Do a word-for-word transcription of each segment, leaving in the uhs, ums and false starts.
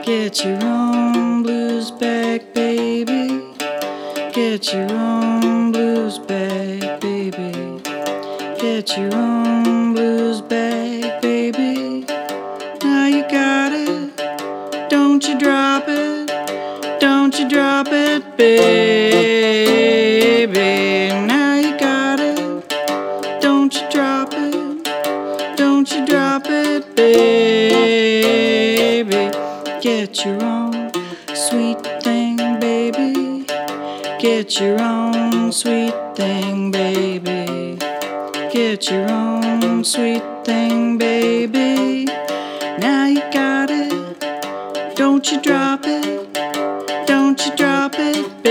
Get your own blues bag, baby. Get your own blues bag, baby. Get your own blues bag, baby. Now you got it. Don't you drop it. Don't you drop it, baby. Now you got it. Don't you drop it. Don't you drop it, baby. Get your own sweet thing, baby. Get your own sweet thing, baby. Get your own sweet thing, baby. Now you got it. Don't you drop it. Don't you drop it,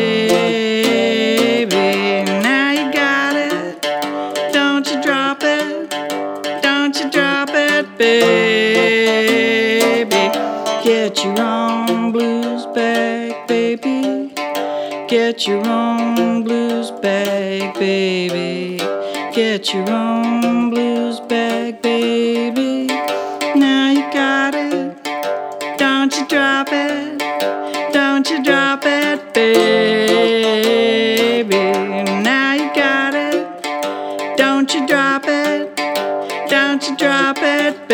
baby. Now you got it. Don't you drop it. Don't you drop it, baby. Get your own blues bag, baby. Get your own blues bag, baby. Get your own blues bag, baby. Now you got it. Don't you drop it. Don't you drop it, baby. Now you got it. Don't you drop it. Don't you drop it,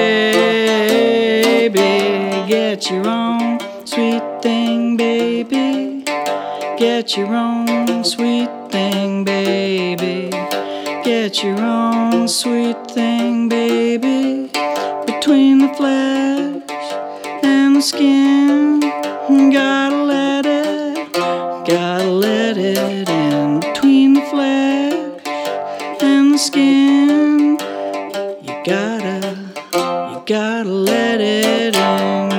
baby. Get your own sweet thing, baby. Get your own sweet thing, baby. Get your own sweet thing, baby. Between the flesh and the skin, gotta let it, gotta let it in. Between the flesh and the skin, you gotta, you gotta let it in.